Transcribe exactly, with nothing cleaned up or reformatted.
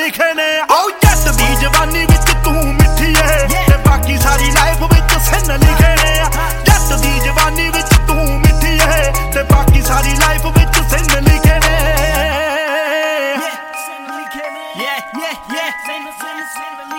लिखे ने। ओ जट दी जवानी विच तू मिठी है ते बाकी सारी लाइफ विच सिन लिखे ने। जट दी जवानी विच तू मिठी है ते बाकी सारी लाइफ विच सिन लिखे ने। Yeah, yeah, yeah, yeah.